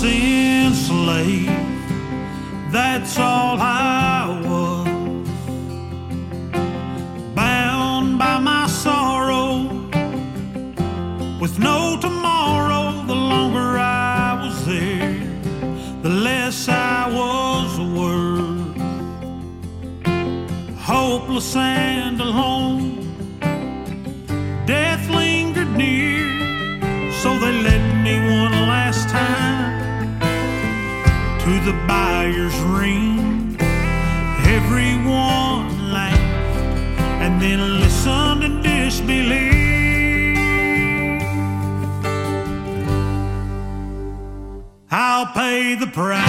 was enslaved, that's all I was. Bound by my sorrow, with no tomorrow. The longer I was there, the less I was worth. Hopeless and alone, death lingered near, so they led me one last time to the buyer's ring. Everyone laughed and then listened in disbelief. I'll pay the price,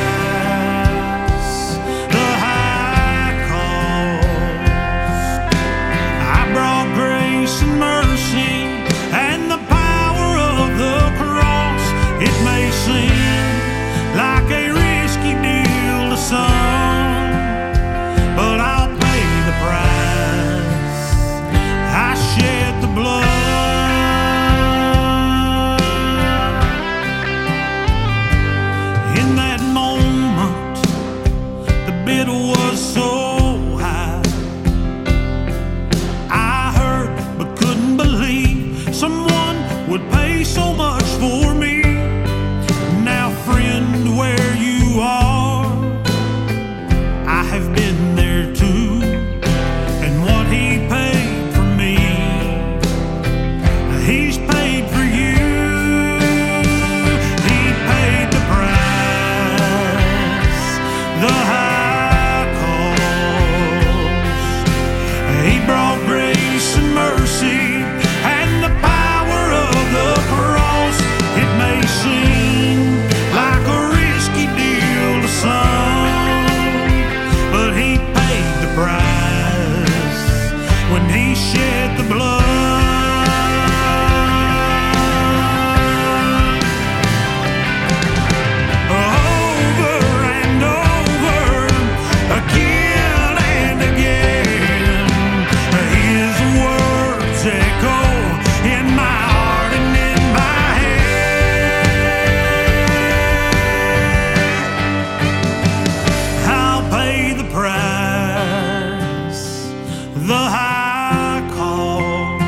the high cost. I brought grace and mercy and the power of the cross. It may seem like a risky deal to some, but I'll pay the price. I shed the blood. In that moment, the bid was so high. I heard but couldn't believe someone would pay so much for me. Now, friend, where you are, I have been there too. And what he paid for me, he's paid for you. He paid the price, the high cost. He brought grace and mercy and the power of the cross. It may seem like a risky deal to some, but he paid the price when he shed the blood. Over and over, again and again, his words echo in my heart and in my head. I'll pay the price, the high cost.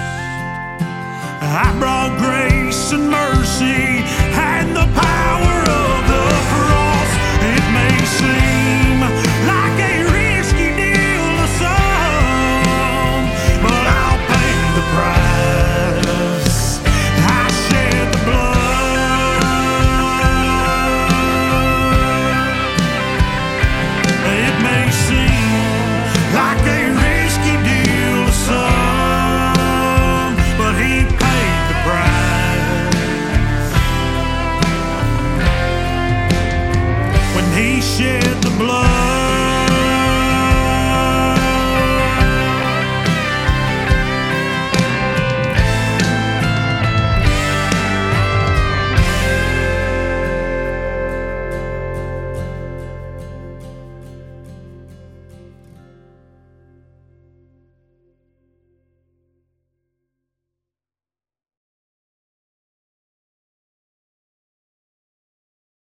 I brought grace and mercy and the power of the cross. It may seem like a risky deal to some, but I'll pay the price. I shed the blood. It may seem like a risky deal to some, but he paid the price when he shed the blood.